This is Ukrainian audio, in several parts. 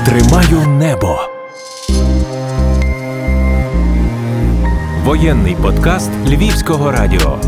Тримаю небо. Воєнний подкаст Львівського радіо.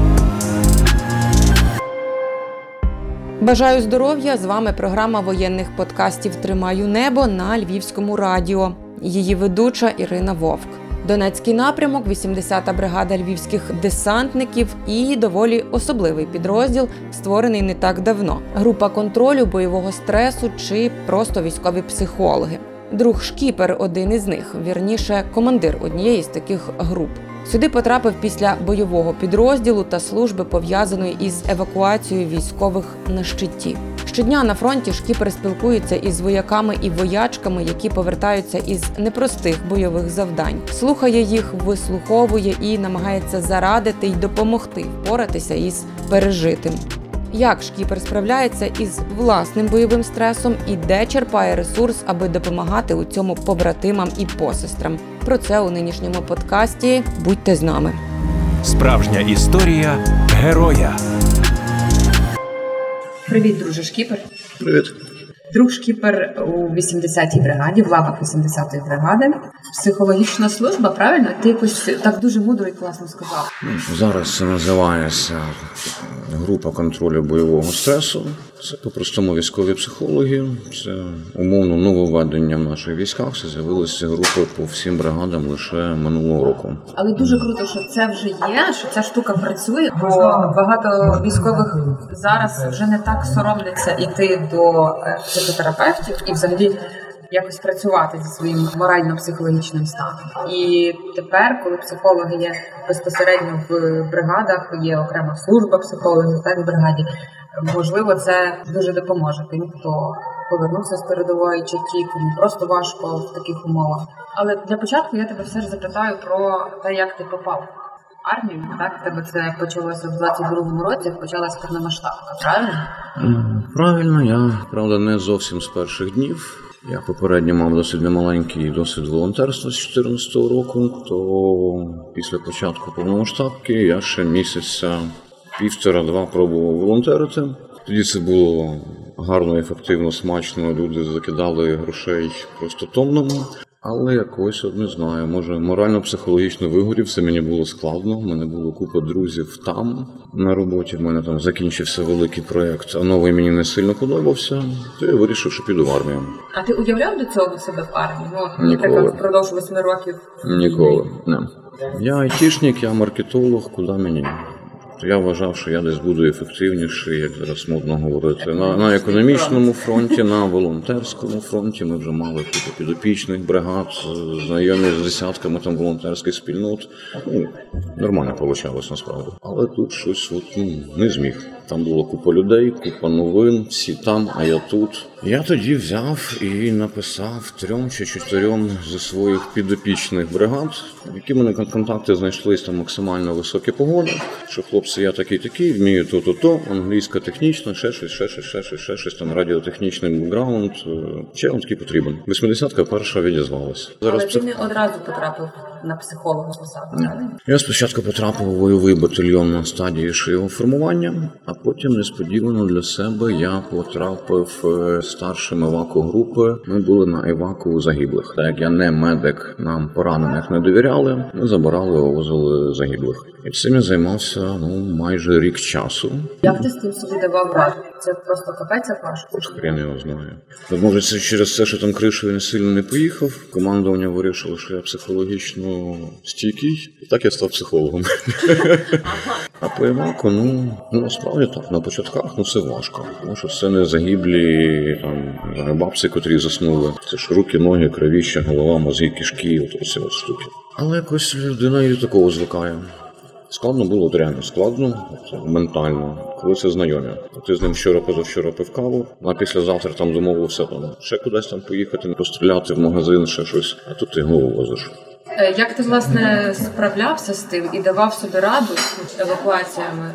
Бажаю здоров'я! З вами програма воєнних подкастів «Тримаю небо» на Львівському радіо. Її ведуча Ірина Вовк. Донецький напрямок, 80-та бригада львівських десантників і доволі особливий підрозділ, створений не так давно. Група контролю бойового стресу чи просто військові психологи. Друг Шкіпер – один із них, вірніше, командир однієї з таких груп. Сюди потрапив після бойового підрозділу та служби, пов'язаної із евакуацією військових на щиті. Щодня на фронті Шкіпер спілкується із вояками і воячками, які повертаються із непростих бойових завдань. Слухає їх, вислуховує і намагається зарадити й допомогти впоратися із пережитим. Як Шкіпер справляється із власним бойовим стресом і де черпає ресурс, аби допомагати у цьому побратимам і посестрам? Про це у нинішньому подкасті. Будьте з нами. Справжня історія героя. Привіт, друже Шкіпер. Привіт. Друг Шкіпер у 80-й бригаді, в лавах 80-ї бригади. Психологічна служба, правильно? Ти якось так дуже мудро і класно сказав. Зараз це називається група контролю бойового стресу. Це по-простому військові психологи. Це умовно нововведення в наших військах. Це з'явилися групи по всім бригадам лише минулого року. Але дуже круто, що це вже є, що ця штука працює, бо багато військових зараз вже не так соромляться йти до психотерапевтів і взагалі якось працювати зі своїм морально-психологічним станом. І тепер, коли психологи є безпосередньо в бригадах, є окрема служба психологів, так, в бригаді, можливо, це дуже допоможе тим, хто повернувся з передової чи ті, кому просто важко в таких умовах. Але для початку я тебе все ж запитаю про те, як ти попав в армію. Так, в тебе це почалося в 22-му році, почалася повномасштабка, правильно? Правильно, я, правда, не зовсім з перших днів. Я попередньо мав досить немаленький досвід волонтерства з 2014 року, то після початку повномасштабки я ще місяця півтора-два пробував волонтерити. Тоді це було гарно, ефективно, смачно, люди закидали грошей просто тоннами. Але якось, не знаю, може морально-психологічно вигорів, це мені було складно. У мене було купа друзів там на роботі, в мене там закінчився великий проєкт, а новий мені не сильно подобався, то я вирішив, що піду в армію. А ти уявляв до цього себе в армії? Ніколи. Впродовж 8 років? Ніколи, не. Я айтішник, я маркетолог, куди мені? Я вважав, що я десь буду ефективніший, як зараз модно говорити. На економічному фронті, на волонтерському фронті ми вже мали купу підопічних бригад, знайомі з десятками там волонтерських спільнот. Нормально вийшло насправді. Але тут щось не зміг. Там було купа людей, купа новин, всі там, а я тут. Я тоді взяв і написав 3 чи 4 зі своїх підопічних бригад, які мене контакти знайшлись там максимально високі погоди, що хлопці, я такий, вмію то, англійська технічна, ще щось, там радіотехнічний бекграунд, ще он такий потрібен. 80-ка перша відізвалася. Але ти не одразу потрапив на психолога посаду, правильно? Я спочатку потрапив у бойовий батальйон на стадії його формування, а потім несподівано для себе я потрапив старшим еваку групи. Ми були на еваку загиблих. Так як я не медик, нам поранених не довіряли, ми забирали, вивозили загиблих. І цим я займався майже рік часу. Як ти з тим собі давав раду? Це просто капець важко? Хрен його знає. Може, це через те, що там кришою не сильно не поїхав. Командування вирішило, що я психологічно стійкий. І так я став психологом. А по еваку, насправді так, на початках, це важко. Тому що це не загиблі там бабці, котрі заснули. Це ж руки, ноги, кровіща, голова, мозги, кишки, оці штуки. Але якось людина і до такого звикає. Складно було, реально складно, ментально, коли це знайомі. Ти з ним вчора-позавчора пив каву, а післязавтра там домовився ще кудись там поїхати, постріляти в магазин, ще щось, а тут ти голову возиш. Як ти, власне, справлявся з тим і давав собі раду з евакуаціями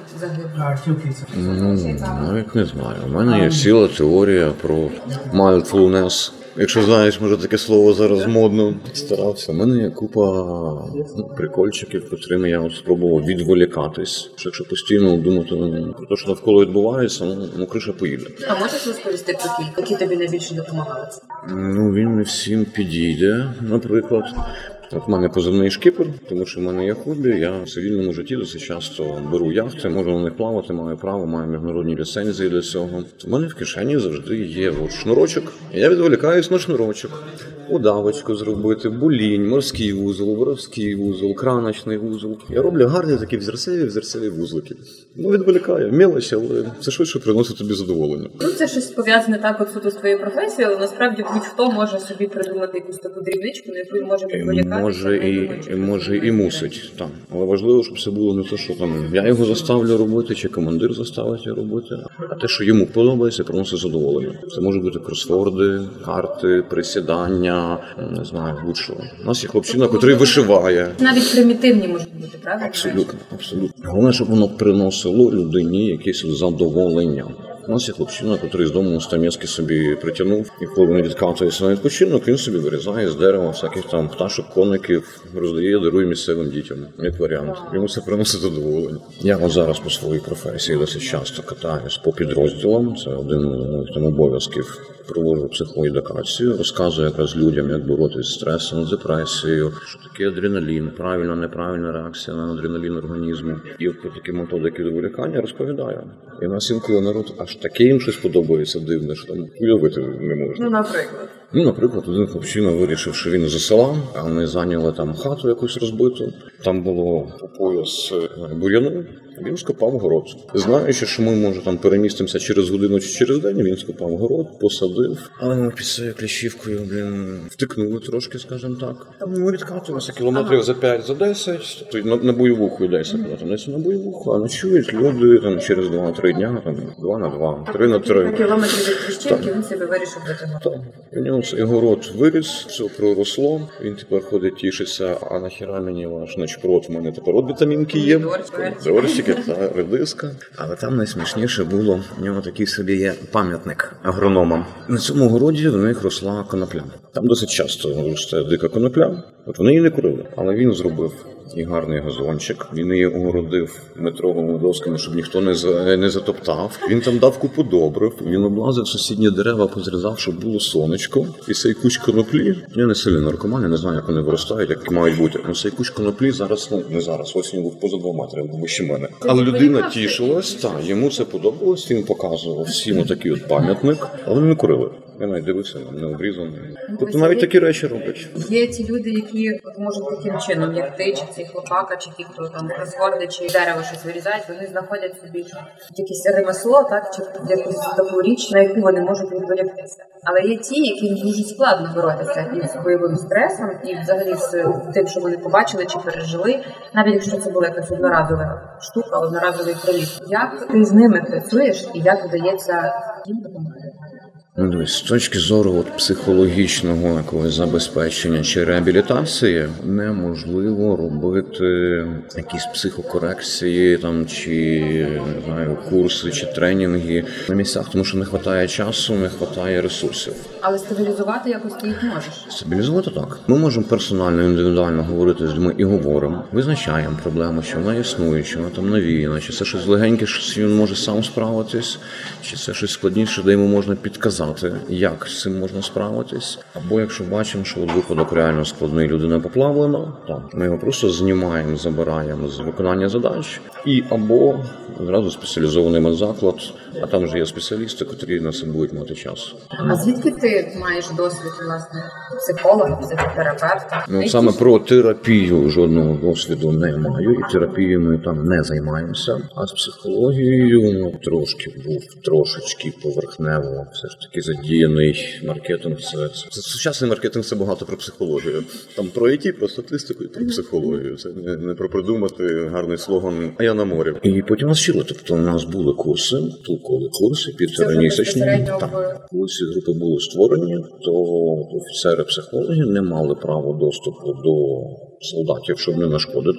загиблих? Навіть не знаю. У мене є ціла теорія про mindfulness. Якщо знаєш, може таке слово зараз модно. Старався. У мене є купа прикольчиків, котрими я спробував відволікатись. Якщо постійно думати про те, що навколо відбувається, криша поїде. А можеш розповісти про кілька, які тобі найбільше допомагали? Він не всім підійде, наприклад. От в мене позивний шкіпер, тому що в мене є хобі, я в цивільному житті досить часто беру яхти, можу на них плавати, маю право, маю міжнародні ліцензії для цього. У мене в кишені завжди є шнурочок, і я відволікаюсь на шнурочок. Удавочку зробити, булінь, морський вузол, воровський вузол, краночний вузол. Я роблю гарні такі взерцеві вузлики. Відволікає, мелочь, але це швидше приносить тобі задоволення. Це щось пов'язане так от суто з твоєю професією, але насправді будь-хто може собі придумати якусь таку дрібничку, на яку він може відволікатися. Може і мусить, там. Але важливо, щоб це було не те, що там я його заставлю робити, чи командир заставить його робити, а те, що йому подобається, приносить задоволення. Це можуть бути кросворди, карти, присідання, не знаю, будь-що. У нас є хлопчина, котрий вишиває. Навіть примітивні можуть бути, правда? Абсолютно. Головне, щоб воно приносило людині якесь задоволення. У нас є хлопчина, який з дому стамески собі притягнув, і коли він відкатується на відпочинок, він собі вирізає з дерева всяких там пташок, коників, роздає, дарує місцевим дітям, як варіант. Йому це приносить задоволення. Я от зараз по своїй професії досить часто катаюсь по підрозділам, це один з моїх там обов'язків. Проводжу психоедукацію, розказую якраз людям, як боротися з стресом, з депресією, що таке адреналін, правильна, неправильна реакція на адреналін організму. І от про такі методики відволікання розповідаю. І в нас інколи народ аж таке їм щось подобається дивне, що там уявити не можна. Наприклад, один хлопчина вирішив, що він з села, а вони зайняли там хату якусь розбиту. Там було по пояс бур'яну. Він скопав город. Знаючи, що ми, може, там перемістимося через годину чи через день, він скопав город, посадив. Але ми під цією кліщівкою, втикнули трошки, скажімо так. Ми відкатувалися кілометрів за 5, за 10, тобто на бойовуху йдеться. Десь на бойовуху, а ночують люди там, через 2-3 дня, там, 2 на 2, 3 на 3. Кілометрів від кліщівки він себе вирішив витягнути. Так. У нього цей город виріс, все проросло, він тепер ходить, тішиться, а нахіра мені ваш начпрот, в мене тепер от вітамінки є. Дорщики та редиска. Але там найсмішніше було, у нього такий собі є пам'ятник агрономам. На цьому городі в них росла конопля. Там досить часто росте дика конопля. От вони її не курили, але він зробив і гарний газончик. Він її огородив метровими досками, щоб ніхто не затоптав. Він там дав купу добрив, він облазив сусідні дерева, позрізав, щоб було сонечко. І цей кущ коноплі, я не сильний наркоман, я не знаю, як вони виростають, як мають бути. Ну, цей кущ коноплі зараз, не зараз, ось він був поза 2 метри, був вище мене. Але людина тішилась, йому це подобалось, він показував всім отакий от пам'ятник, але вони не курили. Я навіть дивився, не обрізаний. Тобто навіть такі речі роблять. Є ті люди, які можуть таким чином, як ти, чи цей хлопака, чи ті, хто там розгорди, чи дерево щось вирізають, вони знаходять собі якесь ремесло, так, чи якусь таку річ, на яку вони можуть відволіктися. Але є ті, яким дуже складно боротися із бойовим стресом, і взагалі з тим, що вони побачили чи пережили, навіть якщо це була якась одноразова штука, одноразовий приліт. Як ти з ними працюєш і як вдається їм допомагати? З точки зору психологічного якогось забезпечення чи реабілітації неможливо робити якісь психокорекції там, чи не знаю, курси чи тренінги на місцях, тому що не вистачає часу, не вистачає ресурсів. Але стабілізувати якось ти їх можеш? Стабілізувати так. Ми можемо персонально, індивідуально говорити з людьми і говоримо, визначаємо проблему, що вона існує, що вона там навіяна, чи це щось легеньке, що він може сам справитись, чи це щось складніше, де йому можна підказати, як з цим можна справитись. Або якщо бачимо, що випадок реально складний, людина поплавлена, ми його просто знімаємо, забираємо з виконання задач, і або одразу спеціалізований медзаклад, а там вже є спеціалісти, котрі на це будуть мати час. А звідки ти маєш досвід, власне, психолога, психотерапевта? Саме про терапію жодного досвіду не маю, і терапією ми там не займаємося. А з психологією трошечки поверхнево, все ж таки задіяний маркетинг. Це сучасний маркетинг, це багато про психологію. Там про IT, про статистику і про психологію. Це не про придумати гарний слоган, а я на морі. І потім нас вчили, тобто у нас були курси, толкові курси, 1,5-місячні. Коли ці групи були створені, то офіцери-психологи не мали права доступу до солдатів, щоб не нашкодити.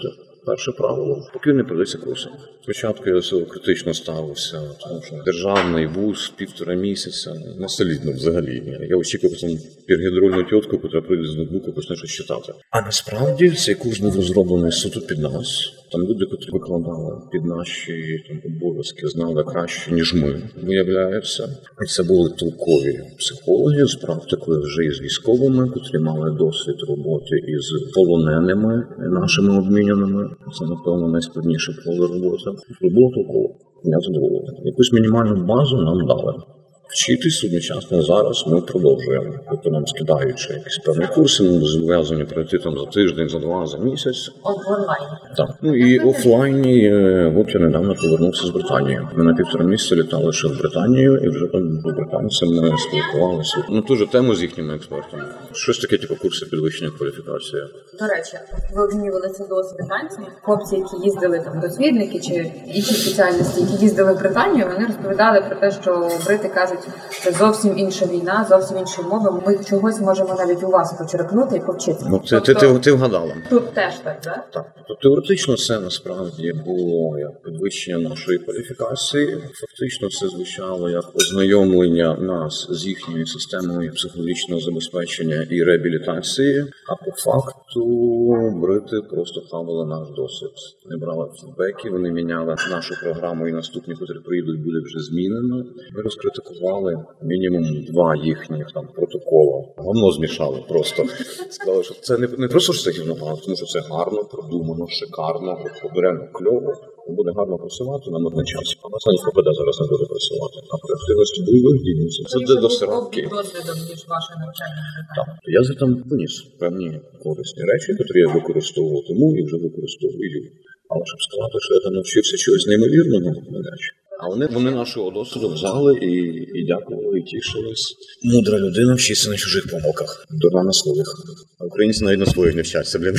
перше правило, поки не придеться курсом. Спочатку я до цього критично ставився, тому що державний вуз 1,5 місяця, не солідно взагалі. Я очікував там піргідрольну тітку, яка прийде з ноутбуку, почне щось читати. А насправді цей курс був розроблений суто під нас. Там люди, які викладали під наші обов'язки, знали краще, ніж ми, виявляється. І це були толкові психологи з практикою вже із військовими, котрі мали досвід роботи із полоненими нашими обміняними. Це, напевно, найскладніше поле роботи. Було толково. Я задоволений. Якусь мінімальну базу нам дали. Вчитись одночасно зараз ми продовжуємо. Тобто нам скидаючи якісь певні курси, ми зобов'язані пройти там за тиждень, за 2, за місяць. Онлайн. Так. Ну і офлайні, от я недавно повернувся з Британії. Ми на 1,5 місяця літали ще в Британію, і вже там з британцями спілкувалися. Ну, ту ж тему з їхніми експертами. Щось таке, типу, курси підвищення кваліфікації. До речі, ви обмінювали це досвід британцями. Хлопці, які їздили там дослідники чи інші спеціальності, які їздили в Британію, вони розповідали про те, що брити кажуть, це зовсім інша війна, зовсім інші умови. Ми чогось можемо навіть у вас почерпнути і повчитися. Ну, Тобто, ти вгадала. тут теж так, так? Так. Тобто теоретично це насправді було як підвищення нашої кваліфікації. Фактично це звучало як ознайомлення нас з їхньою системою психологічного забезпечення і реабілітації. А по факту брити просто хавали наш досвід. Вони брали фідбеки, вони міняли нашу програму і наступні, котрі приїдуть, були вже змінені. Ми розкритикували мінімум 2 їхніх там протоколи. Говно змішали просто. Сказали, що це не просто що це гівно, тому що це гарно, продумано, шикарно, реально кльово. Буде гарно працювати на мирний час. А нас ніхто ПД зараз не буде працювати. А при активності бойових дій це де до сироки. Досвідом, ніж ваше навчання. Так. Я звідти виніс певні корисні речі, які я використовував тому і вже використовую. Але щоб сказати, що я там навчився чогось неймовірного, не речі. А вони нашого досвіду взяли і дякували, і тішились. Мудра людина вчиться на чужих помилках. Дурна на своїх. А українці навіть на своїх не вчаться, блін.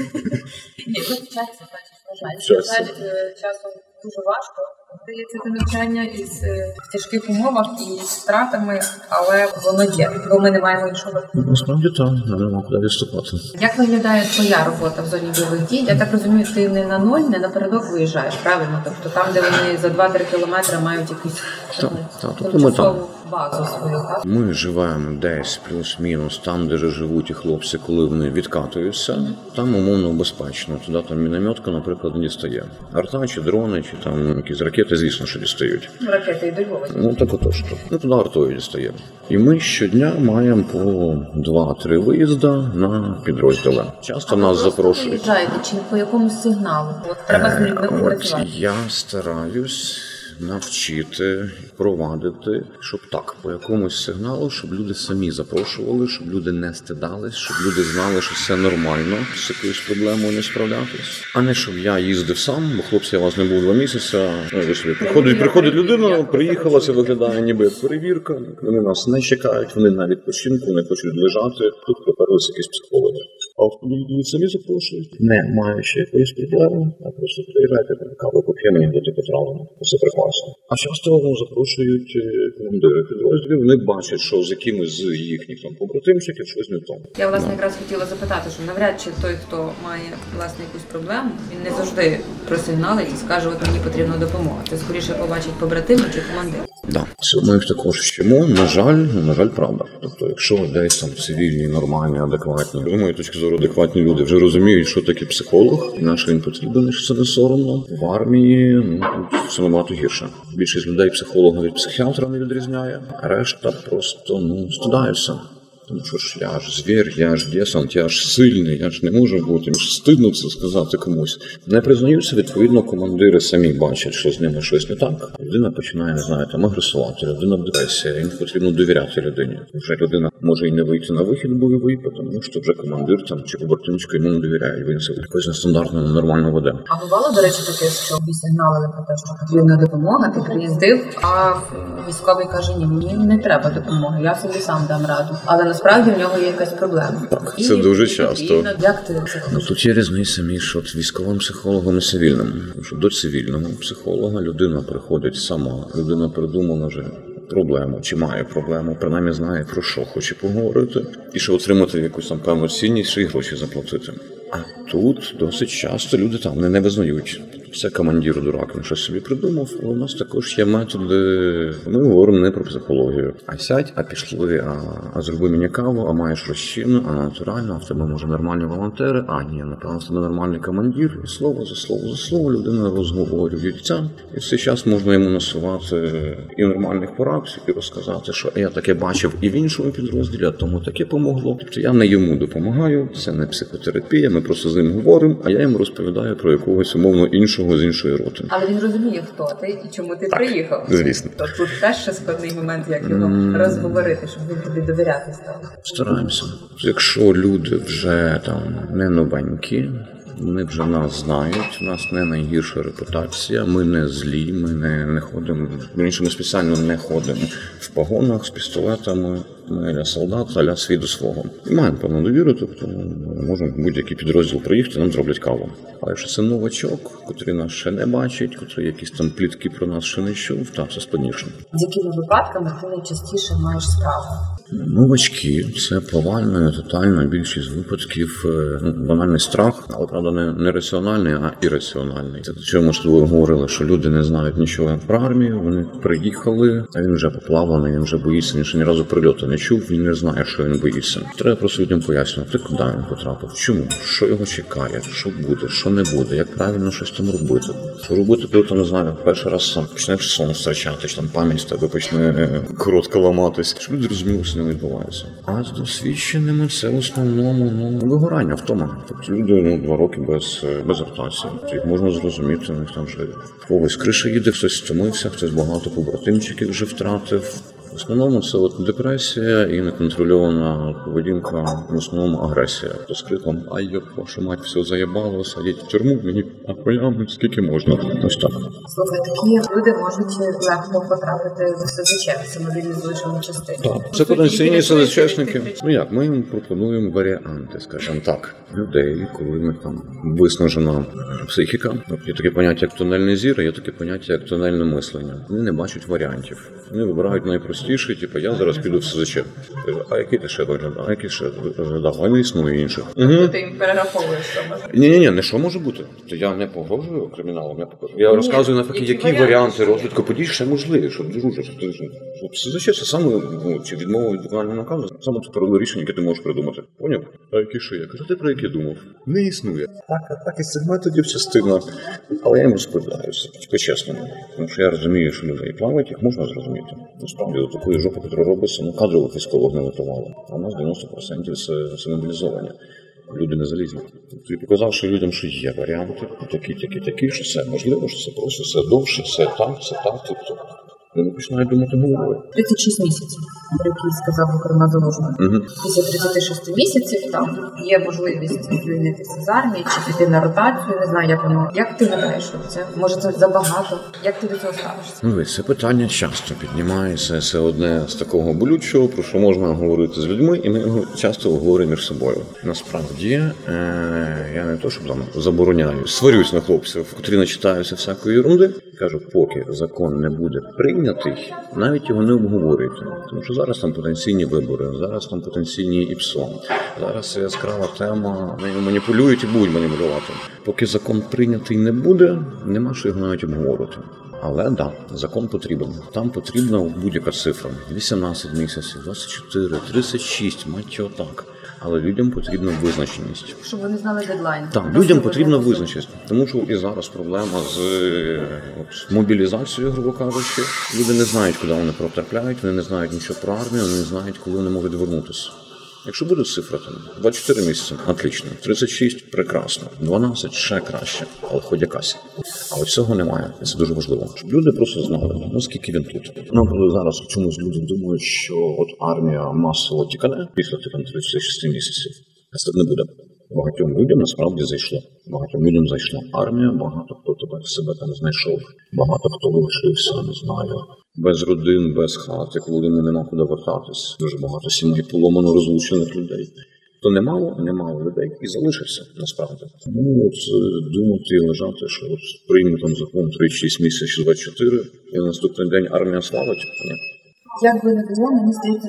Ні, тут вчаться, бачиш, часом дуже важко. Дається це навчання із в тяжких умовах і з втратами, але воно є, бо ми не маємо іншого. Насправді так, нам нема куди відступати. Як виглядає твоя робота в зоні бойових дій? Я так розумію, ти не на нуль, не напередок виїжджаєш, правильно? Тобто там, де вони за 2-3 кілометри мають якусь тимчасову базу свою, так? Ми живемо десь плюс-мінус там, де живуть і хлопці, коли вони відкатуються. Там умовно безпечно. Туди там мінометка, наприклад, не дістає. Арта чи дрони, чи там якісь ракети, звісно, що дістають. Ракети йдуть в область. Ну так отож. Ну туди артою дістаємо. І ми щодня маємо по 2-3 виїзди на підрозділи. Часто нас запрошують. Виїжджаєте чи по якомусь сигналу? От треба з людьми попрацювати. Я стараюсь навчити, провадити, щоб так, по якомусь сигналу, щоб люди самі запрошували, щоб люди не стидались, щоб люди знали, що все нормально, з якоюсь проблемою не справлятись. А не щоб я їздив сам, бо хлопці, я вас не був 2 місяці. Приходить людина, приїхала, це виглядає ніби як перевірка, вони нас не чекають, вони на відпочинку, не хочуть лежати, тут приперлися якісь психологи. А люди самі запрошують, не маючи якоїсь проблеми, а просто приїжджайте, каву поп'ємо, і будете потравлені. Все прекрасно. А часто запрошують командири підрозділів, вони бачать, що з якимось з їхніх там побратимчиків щось не то. Я, власне, якраз хотіла запитати, що навряд чи той, хто має, власне, якусь проблему, він не завжди просигналить і скаже, от мені потрібна допомога. Це скоріше побачить побратими чи командир. Да. Ми їх також вчимо, на жаль, правда. Тобто, якщо десь там цивільні, нормальні, адекватні, з моєї точки зору, адекватні люди вже розуміють, що таке психолог, і на що він потрібен, що це не соромно. В армії, тут все набагато гірше. Більшість людей психолога від психіатра не відрізняє, а решта просто, стидаються. Тому що ж я ж звір, я ж десант, я ж сильний, я ж не можу бути, мені ж стидно це сказати комусь. Не признаються, відповідно, командири самі бачать, що з ними щось не так. Людина починає, не знаю, там агресувати, людина в депресії, їм потрібно довіряти людині. Вже людина може і не вийти на вихід бойовий, тому що вже командир там чи побратимчик йому не довіряє, він себе якось нестандартно, ненормально веде. А бувало, до речі, таке, що ви сигналили про те, що потрібна допомога, ти приїздив, а військовий каже, ні, мені не треба допомоги, я собі сам дам раду. Але насправді в нього є якась проблема. Так, це дуже часто. Як ти це хочеш? Тут є різниця між військовим психологом і цивільним. Тому що до цивільного психолога людина приходить сама, людина придумала вже проблему, чи має проблему, принаймні знає, про що хоче поговорити, і що отримати якусь там певну цінність, і гроші заплатити. А тут досить часто люди там не визнають. Це командир дурак, він щось собі придумав. Але у нас також є методи, ми говоримо не про психологію. А сядь, а пішли, а зроби мені каву, а маєш розчинну, а натурально, а в тебе може нормальні волонтери, а ні, напевно, в тебе нормальний командир. І слово за слово людина розговорюється. І в цей час можна йому насувати і нормальних порад, і розказати, що я таке бачив і в іншому підрозділі, а тому таке помогло. Тобто я не йому допомагаю, це не психотерапія, ми просто з ним говоримо, а я йому розповідаю про якогось умовно іншого з іншої роти. Але він розуміє, хто ти і чому ти Так, приїхав. звісно. То тут теж ще складний момент, як його розговорити, щоб він тобі довіряти став. Стараємося. Якщо люди вже там не новенькі, вони вже нас знають, у нас не найгірша репутація, ми не злі, ми не ходимо, ми спеціально не ходимо в погонах з пістолетами, ми аля солдат, аля свій до свого. І маємо певну довіру, тобто можемо будь-який підрозділ приїхати, нам зроблять каву. А якщо це новачок, котрий нас ще не бачить, котрий якісь там плітки про нас ще не чув, так, це складніше. З якими випадками ти найчастіше маєш справу? Новачки – це повальна, тотальна більшість випадків, банальний страх, але, правда, не раціональний, а ірраціональний. Це те, що ми з тобою говорили, що люди не знають нічого про армію, вони приїхали, а він вже поплаваний, він вже боїться, він ще ні разу прильоту не чув, він не знає, що він боїться. Треба просто людям пояснювати, куди він потрапив, чому, що його чекає, що буде, що не буде, як правильно щось там робити. Що робити, коли ти, не знаю, перший раз сам почнеш сон втрачати, чи там пам'ять в тебе почне коротко ламатись, щоб люди розуміли, що не відбувається. А з досвідченими це в основному вигорання, втома. Тобто люди 2 роки без ротації. Їх можна зрозуміти, у них там вже когось криша їде, хтось стомився, хтось багато побратимчиків вже втратив. В основному це депресія і неконтрольована поведінка, в основному агресія. То з криком «Ай, йоп, вашу мать, все заєбало, садіть в тюрму, мені ахуям, скільки можна». Ось так. Слухай, такі люди можуть легко потрапити в СЗЧ, в мобілізуючому частині. Так, це потенційні СЗЧшники. Ну як, ми їм пропонуємо варіанти, скажімо так. Людей, коли в них там виснажена психіка. Є таке поняття, як тунельний зір, є таке поняття, як тунельне мислення. Вони не бачать варіантів. Вони вибирають найпростіший, типу, я зараз піду в СЗЧ. А який ти ще виглядав? А який ще виглядав? А не існує інших. Ти їм перераховуєш, що може. Ні, не що може бути. То я не погрожую криміналом, я розказую навпаки, які варіанти розвитку подій ще можливі, щоб дружити. СЗЧ це саме, чи відмова від виконання наказу, саме тепер рішення, яке ти можеш придумати. Поняв? А які ще? Я кажу, ти про які думав? Не існує. Так із цих методів частина. Але я їм розповідаю, по-чесному. Тому що я розумію, що люди і плавають, їх можна зрозуміти. Насправді, до такої жопи, яка робиться, кадрових військових не готували. А у нас 90% це мобілізовані. Люди не залізли. Ти показав, що людям, що є варіанти, такі, що це можливо, що це просто, це довше, це так. Тобто вони починають думати головою. 36 місяців, про який сказав Укрна Залужний. Після 36 місяців там є можливість звільнитися з армії, чи піти на ротацію, не знаю, як воно. Як ти гадаєш, що це? Може, це забагато? Як ти до цього ставишся? Це питання часто піднімається. Це одне з такого болючого, про що можна говорити з людьми, і ми його часто говоримо між собою. Насправді, я не то, щоб там забороняю, сварюсь на хлопців, котрі начитаються всякої ерунди. Кажу, поки закон не буде прийнятий, навіть його не обговорюйте. Тому що зараз там потенційні вибори, зараз там потенційні ІПСО. Зараз це яскрава тема, нею маніпулюють і будуть маніпулювати. Поки закон прийнятий не буде, нема що його навіть обговорювати. Але да, закон потрібен. Там потрібна будь-яка цифра. 18 місяців, 24, 36, мать його так. Але людям потрібна визначеність. Щоб вони знали дедлайн. Так, людям потрібна визначеність. Тому що і зараз проблема з мобілізацією, грубо кажучи. Люди не знають, куди вони потрапляють, вони не знають нічого про армію, вони не знають, коли вони можуть вернутися. Якщо буде цифра, там 24 місяці – отлично, 36 – прекрасно, 12 – ще краще, але хоч якась. А от цього немає, і це дуже важливо. Щоб люди просто знали, скільки він тут. Коли зараз чомусь люди думають, що от армія масово тікане після 36 місяців, це не буде. Багатьом людям насправді зайшло. Багатьом людям зайшла армія, багато хто тебе себе там знайшов, багато хто лишився, не знаю, без родин, без хати, коли йому нема куди вертатись. Дуже багато сімей поломано розлучених людей. То немало людей і залишився, насправді. Тому думати і вважати, що прийме там закон 36 місяців, 24, і на наступний день армія славить, ні. Як би не було, мені здається, що це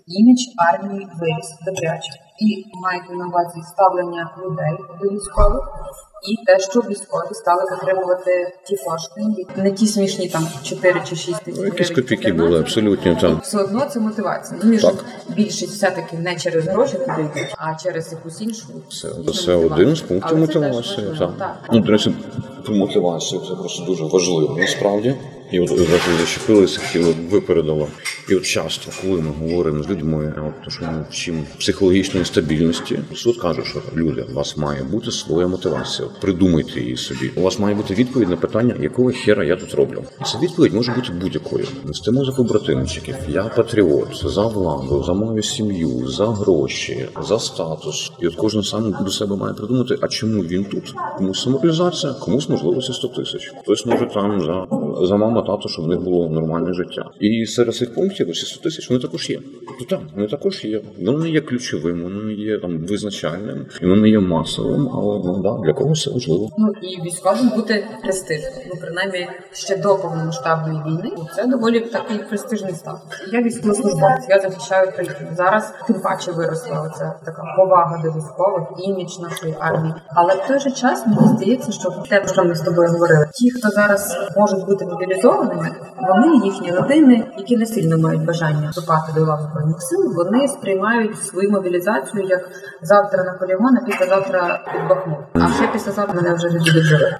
імідж армії виріс добряче. І маєте на увазі ставлення людей до військових, і те, що військові стали затримувати ті кошти, не ті смішні там 4 чи 6 тисяч гривень. Якісь копійки були, абсолютно, так. Все одно це мотивація. Ну, Так. більшість все-таки не через гроші туди йдуть, а через якусь іншу. Це один з пунктів Але це теж мотивації. важливо, Так. так. Ну, до речі, про мотивацію це просто дуже важливо, насправді. І от ви зачепилися, хотіли випередила. І от часто, коли ми говоримо з людьми, то що ми вчимо психологічної стабільності, суд каже, що люди, у вас має бути своя мотивація. Придумайте її собі. У вас має бути відповідь на питання, якого хера я тут роблю. І ця відповідь може бути будь-якою. Нестимо за побратимчиків, я патріот, за владу, за мою сім'ю, за гроші, за статус. І от кожен сам до себе має придумати, а чому він тут? Комусь самореалізація, комусь можливості 100 тисяч. Хтось може там за маму, тато, щоб в них було нормальне життя. І серед цих пунктів ці 100 тисяч, вони також є. Тобто так, вони також є. Воно не є ключовим, воно не є там визначальним, і воно не є масовим, але для когось це важливо. Ну і військовим бути престижним. Ну, принаймні, ще до повномасштабної війни це доволі такий престижний статус. Я військовослужбовець, я захищаю країну. Зараз тим паче виросла оця така повага до військових, імідж нашої армії. Але в той же час мені здається, що те, про що ми з тобою говорили, ті, хто зараз можуть бути мобілізованими, вони, їхні родини, які не сильно мають бажання вступати до лав Збройних сил, вони сприймають свою мобілізацію як завтра на полігон, а післязавтра під Бахмут. А ще післязавтра мене вже не будуть жити.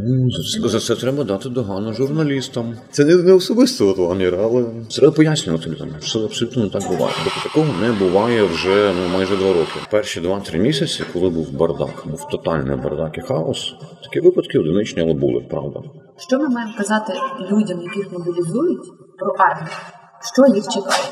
За це треба дати догану журналістам. Це не особисто от Вамір, але треба пояснювати людям, що це абсолютно не так буває. Бо такого не буває вже майже 2 роки. Перші 2-3 місяці, коли був бардак, був тотальний бардак і хаос, такі випадки одиничні, але були, правда. Що ми маємо казати людям, яких мобілізують, про армію? Що їх чекає?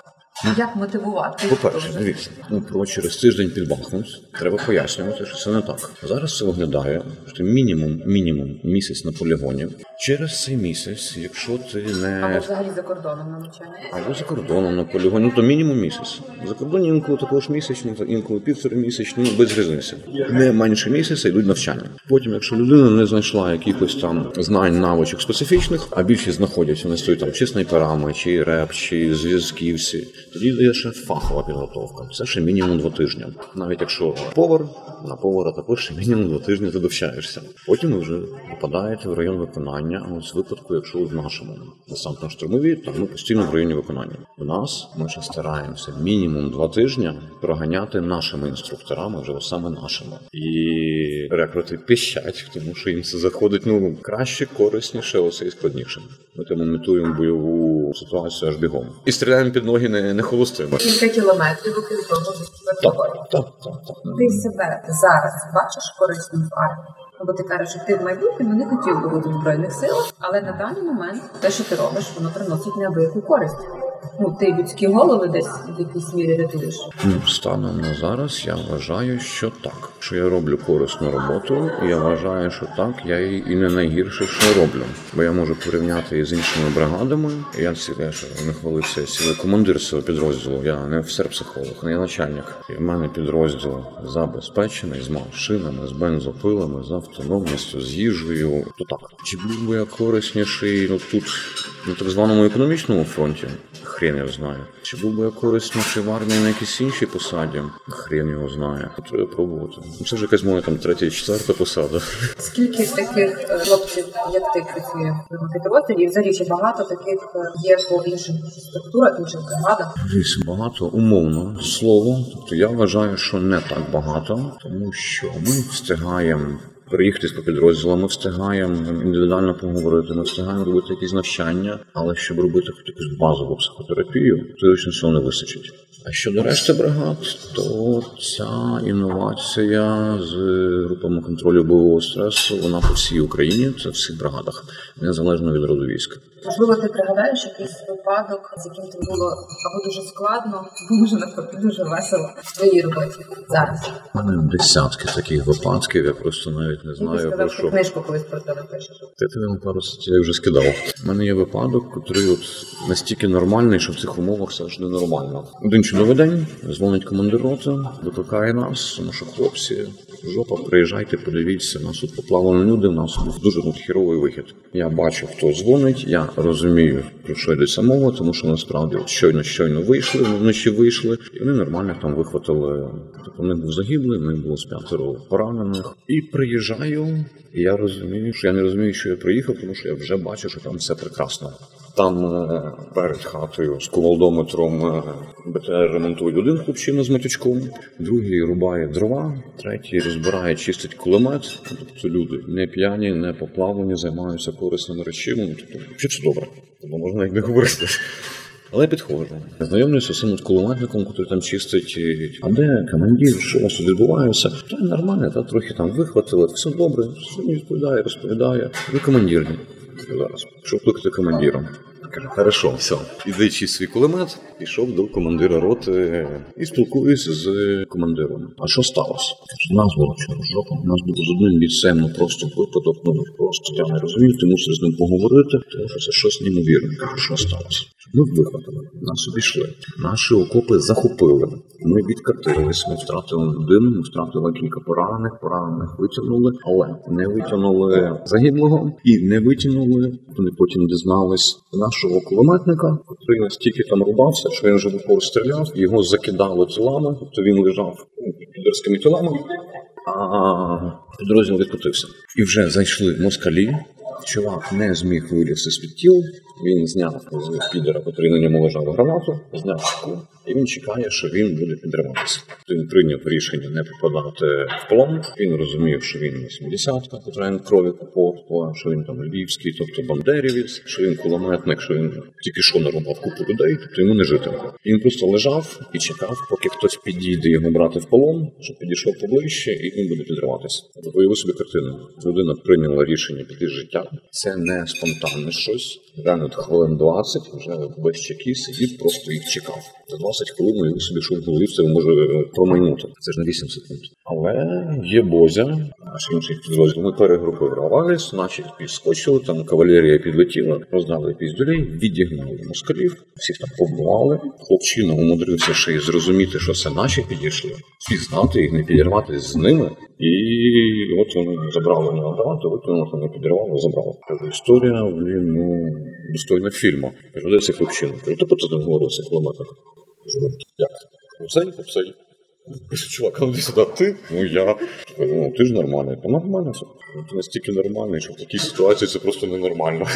Як мотивувати? По-перше, дивіться, через тиждень під Бахмут треба пояснювати, що це не так. Зараз це виглядає, що мінімум місяць на полігоні. Через цей місяць, якщо ти не... Або взагалі за кордоном на навчання. Або за кордоном на полігоні, то мінімум місяць. За кордоном інколи також місячний, інколи 1,5 місячний, без різниці. Не менше місяця йдуть навчання. Потім, якщо людина не знайшла якихось там знань, навичок специфічних, а більшість знаходяться, вони стоять там чи снайперами, чи реп, чи зв'язківці, тоді є ще фахова підготовка. Це ще мінімум 2 тижні. Навіть якщо на повара також ще мінімум 2 тижні ти довчаєшся. Потім ви вже попадаєте в район виконання, а ось в випадку, якщо в нашому десантно-штурмові, то ми постійно в районі виконання. У нас ми ще стараємося мінімум 2 тижні проганяти нашими інструкторами, вже саме нашими. І рекрути пищать, тому що їм це заходить краще, корисніше, оце і складніше. Ми там імітуємо бойову ситуацію аж бігом. І стріляємо під ноги не холостими. Кілька кілометрів окрім того, Так. Ти себе зараз бачиш корисним в армії? Бо ти кажеш, що ти в майбутньому не хотів би бути в Збройних силах, але на даний момент те, що ти робиш, воно приносить неабияку користь. Ти людські голови десь в якійсь мірі рятуєш. Станом на зараз я вважаю, що так. Що я роблю корисну роботу, і я вважаю, що так, я і не найгірше, що роблю. Бо я можу порівняти із іншими бригадами. Я не хвалився, я командир цього підрозділу, я не офіцер-психолог, не начальник. І в мене підрозділ забезпечений з машинами, з бензопилами, з автономністю, з їжею. То так. Чи був би я корисніший тут, на так званому економічному фронті? Хрен його знає. Чи був би я корисніший в армії на якійсь іншій посаді? Хрен його знає. Треба пробувати. Це вже якась моя там 3-4 посада. Скільки таких хлопців, як ти, працює в підрозділі? І взагалі, чи багато таких є по інших структурах, інших бригадах? Багато, умовно, слово. Тобто я вважаю, що не так багато, тому що ми встигаємо приїхати по підрозділам, ми встигаємо індивідуально поговорити, ми встигаємо робити якісь навчання, але щоб робити якусь базову психотерапію, то точно цього не вистачить. А щодо решти бригад, то ця інновація з групами контролю бойового стресу, вона по всій Україні, це в всіх бригадах, незалежно від роду війська. Можливо, ти пригадаєш якийсь випадок, з яким тобі було або дуже складно, або може навпаки дуже весело в твоїй роботі зараз? У мене десятки таких випадків, я просто навіть не знаю, ти про сказав, що. Книжку колись про тебе пишеш. Ти на пару статей вже скидав. У мене є випадок, який настільки нормальний, що в цих умовах це ж ненормально. Один чудовий день, дзвонить командир роти, викликає нас, тому що хлопці, жопа, приїжджайте, подивіться, нас тут поплавали люди, у нас був дуже хіровий вихід. Я бачу, хто дзвонить, я розумію, про що йдеться мова, тому що насправді щойно вийшли, вночі вийшли, і вони нормально там вихватили. Тобто вони був загиблий, в них було 5 поранених. І приїжджаю, і я розумію, що я не розумію, що я приїхав, тому що я вже бачу, що там все прекрасно. Там перед хатою з кувалдометром БТР ремонтують один хлопчина з матючком, другий рубає дрова, третій розбирає, чистить кулемет. Тобто люди не п'яні, не поплавлені, займаються корисними речами. Тобто, все добре, тому можна як не говорити. Але підходжу. Знайомлюся з цим кулеметником, який там чистить. А де командир, що у вас тут відбувається? Та нормально, та трохи там вихватили, все добре, все мені відповідає, розповідає. Ви командирні. Зараз пішов кликати командиром. Каже, хорошо, все. Іди чисть свій кулемет, пішов до командира роти і спілкуюся з командиром. А що сталося? Каже, нас було жопа, у нас було з одним бійцем, просто випадок, просто я не розумію, ти мусиш з ним поговорити, тому що це щось неймовірне. Каже, що сталося? Ми виходили, нас обійшли, наші окопи захопили, ми відкатились, ми втратили людину, ми втратили кілька поранених витягнули, але не витягнули загиблого і не витягнули, вони потім дізнались нашого кулеметника, який настільки там рубався, що він вже випор стріляв, його закидали тілами, тобто він лежав під підерськими тілами, а підрозділ відкотився. І вже зайшли москалі, чувак не зміг вилізти з-під тіл, він зняв з підера, який на ньому лежав, гранату, зняв шку, і він чекає, що він буде підриватися. Він прийняв рішення не попадати в полон, він розумів, що він 80-ка, яка він крові попортила, що він там львівський, тобто бандерівець, що він кулеметник, що він тільки що нарубав купу людей, тобто йому не жити. Він просто лежав і чекав, поки хтось підійде його брати в полон, щоб підійшов поближче і він буде підриватися. Уяви собі картину. Людина прийняла рішення піти з життя. Це не спонтанне щось. Реально хвилин 20, вже весь чекіс сидів, просто їх чекав. За 20 хвилин уяви собі, що в голові це може промайнути. Це ж на 8 секунд. Але є Бозя, наш інший підрозділ. Ми перегрупувались, наші підскочили, там кавалерія підлетіла, роздали піздюлей, відігнали москалів, всіх там побували. Хлопчина умудрився ще й зрозуміти, що це наші підійшли, пізнати їх, не підірватися з ними. І от вони забрали мене гранату, викинули, не підірвали, забрали. Історія, достойна фільму. Кажу, де цей хлопчина? Кажу, та по говорив цей кулеметник. Як? Оцей. Чувак, а сюди ти? Я. Ти ж нормальний. Та нормально все. Ти настільки нормальний, що в такій ситуації це просто ненормально.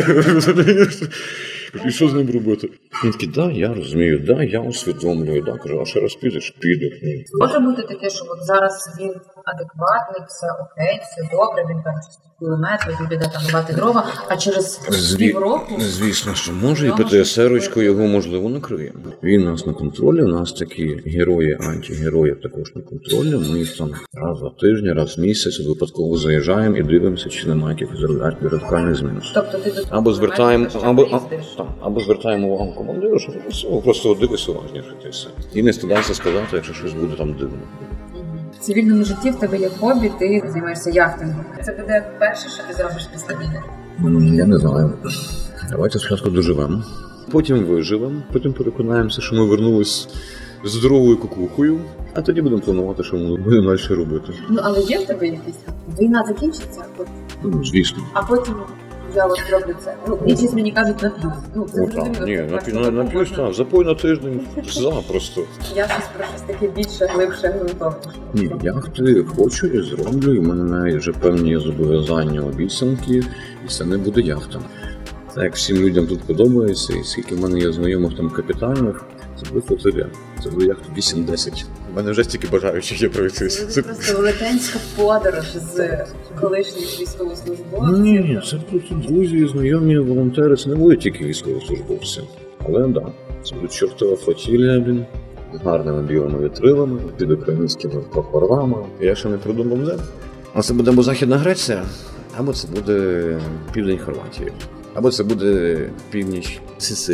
І що з ним робити? Він такий, я розумію, я усвідомлюю, кажу, а ще раз підеш? Піду. Може бути таке, що от зараз він адекватний, все окей, все добре, він там чистить кулемет, він піде там рубати дрова, а через півроку... Звісно, що може, і ПТСР-очку його, можливо, накриє. Він у нас на контролі, у нас такі герої, антигерої також на контролі, ми їх там раз в тиждень, раз в місяць випадково заїжджаємо і дивимося, чи немає якихось радикальних змін. Тобто ти тут або звертаємо увагу командиру, що просто дивись уважніше. І не стидайся сказати, якщо щось буде там дивно. В цивільному житті в тебе є хобі, ти займаєшся яхтингом. Це буде перше, що ти зробиш після війни? Я не знаю. Давайте спочатку доживемо. Потім виживемо, потім переконаємося, що ми вернулись з здоровою кукухою, а тоді будемо планувати, що ми будемо далі робити. Але є в тебе якісь? Війна закінчиться? Звісно. А потім я от зроблю це. Більшість мені кажуть на плюс. На плюс, запой на тиждень, запросто. Я щось про щось таке більше, глибше, грунтовніше. Ні, яхти хочу і зроблю, і в мене навіть вже певні зобов'язання, обіцянки, і це не буде яхта. Так як всім людям тут подобається, і скільки в мене є знайомих там капітанів, це буде флотилія. Це буде яхта 8-10. У мене вже стільки бажаючих є пройтись. Це просто велетенська подорож з колишніх військовослужбовців. Ні, це просто друзі, знайомі, волонтери, це не будуть тільки військовослужбовці. Але це буде чортова флотилія, з гарними білими вітрилами, під українськими прапорами. Я ще не придумав де. А це буде або Західна Греція, або це буде південь Хорватії, або це буде північ Сицилії.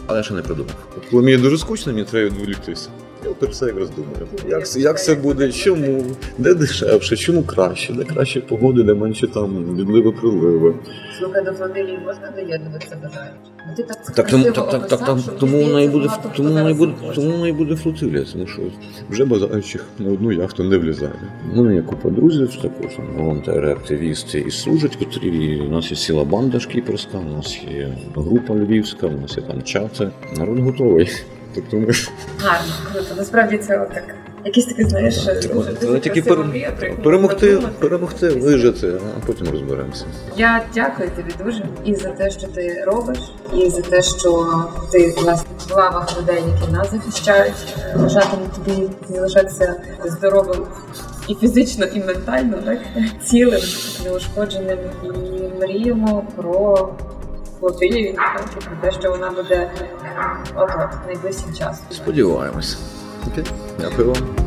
Але ще не придумав. Коли мені дуже скучно, мені треба відволіктися. Я про це якраз думаю. Як це буде, чому, де дешевше, чому краще, де краще погоди, де менше там відливи-приливи. Слухай, до флотилії можна доєднуватися бажаючи? Ти так Так, красиво описав, що тому мені вона і здається, буде, багато тому хто вона і зараз буде, захоче. тому вона і буде флотилія, тому що вже бажаючих на одну яхту не влізає. У мене є купа друзів, також там волонтери, активісти і служать, котрі у нас є ціла банда шкіперська, у нас є група львівська, у нас є там чати. Народ готовий. Тобто ми Гарно, круто. Насправді це отак. Якийсь такий, знаєш, треба тільки красива мрія, про яку перемогти, подумати. вижити, а потім розберемося. Я дякую тобі дуже і за те, що ти робиш, і за те, що ти власне в лавах людей, які нас захищають. Бажатиму тобі залишатися здоровим і фізично, і ментально, так цілим, неушкодженим. І мріємо про флотилію, так, і про те, що вона буде от найближчим часом. Сподіваємось. Окей, дякую вам.